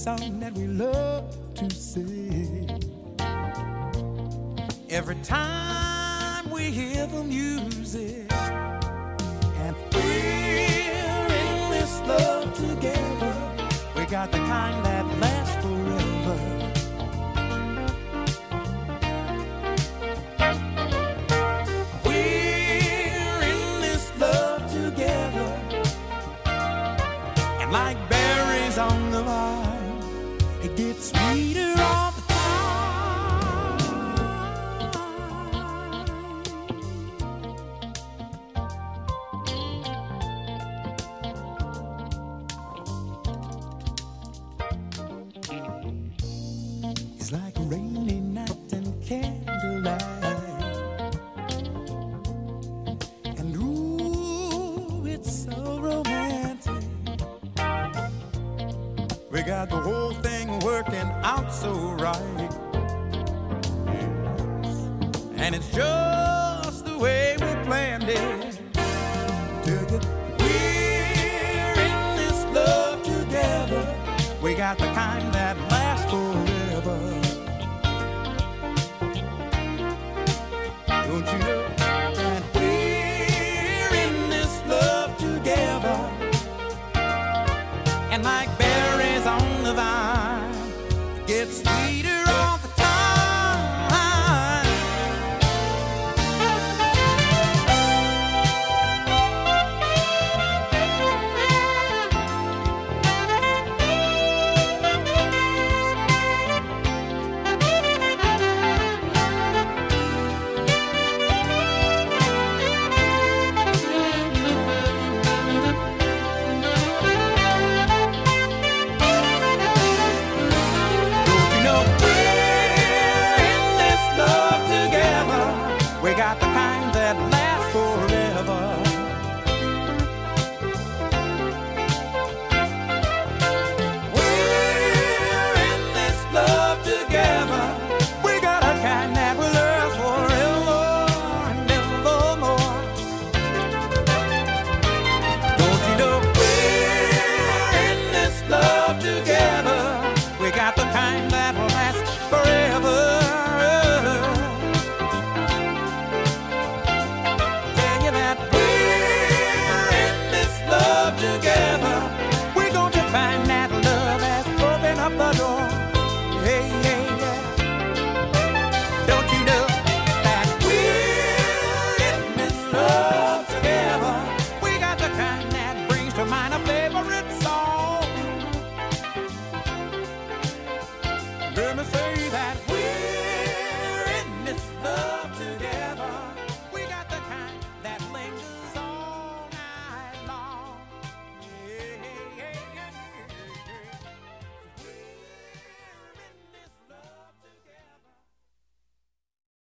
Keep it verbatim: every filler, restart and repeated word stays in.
song that we love to sing. Every time we hear the music, and we're in this love together, we got the kind that lasts forever. We're in this love together, and like berries on the vine, it gets sweeter all the time. It's like a rainy night and candlelight, and ooh, it's so romantic. We got the whole thing working out so right, yes. And it's just the way we planned it. Tell you, we're in this love together. We got the kind that lasts forever. Don't you know that we're in this love together? And like berries on the vine, it gets sweeter all the time. We got the kind that lasts forever. We're in this love together. We got a kind that will last forever and evermore. Don't you know we're in this love together? We got the kind that will last forever. Together, we're going to find that love has opened up the door.